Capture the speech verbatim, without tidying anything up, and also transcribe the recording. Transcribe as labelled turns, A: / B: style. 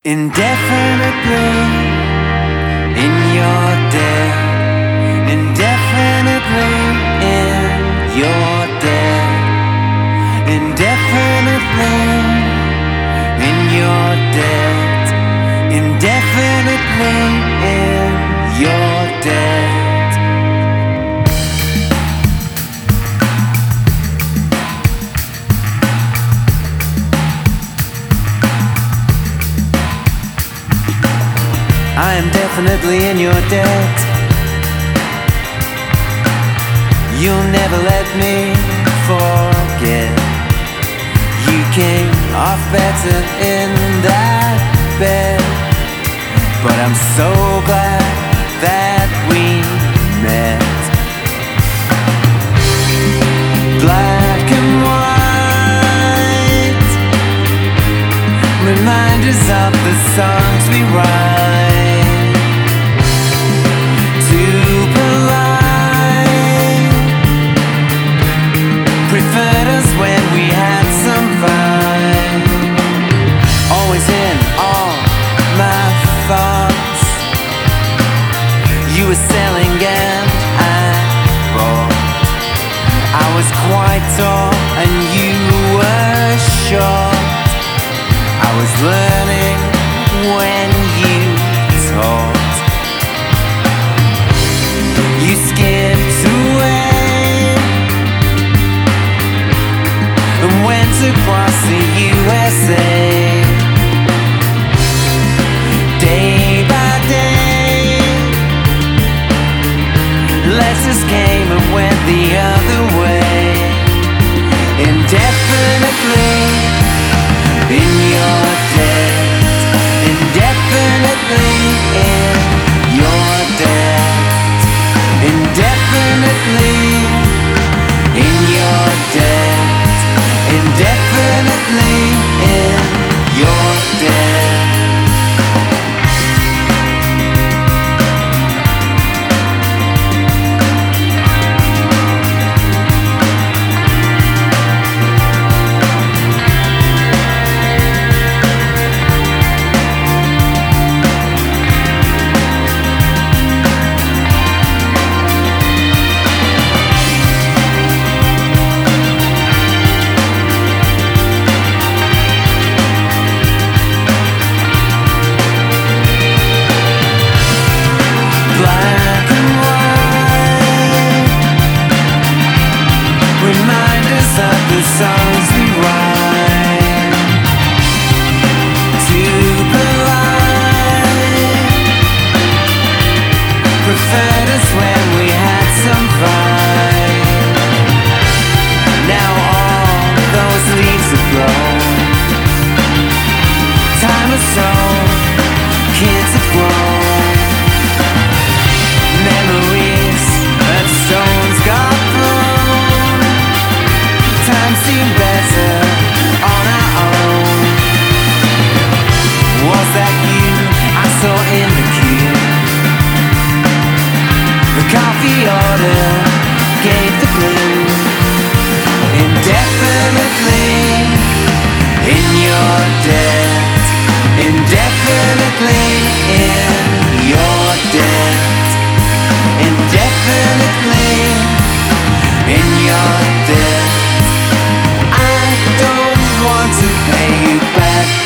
A: Indefinitely in your debt. Indefinitely in your debt. Indefinitely in your debt. Indefinitely in your debt. I am definitely in your debt. You'll never let me forget. You came off better in that bed, but I'm so glad that we met. Black and white, reminders of the songs we write. Preferred us when we had some fun. Always in all my thoughts. You were selling and I bought. I was quite tall and you were short. I was learning when you taught. You skipped away and went across the U S A. Day by day, letters came and went the other way. Indefinitely in your debt. Indefinitely in your debt. Indefinitely in your debt. Indefinitely in your debt. Reminders of the songs we write. Too polite. Preferred us when we had some fun. Now all those leaves are blown. Time has told, kids have grown. Memories of stones got thrown. Time seemed better on our own. Was that you I saw in the queue? The coffee order gave the clue. Indefinitely in your debt. Indefinitely in your debt. Indefinitely in your debt. I don't want to pay you back.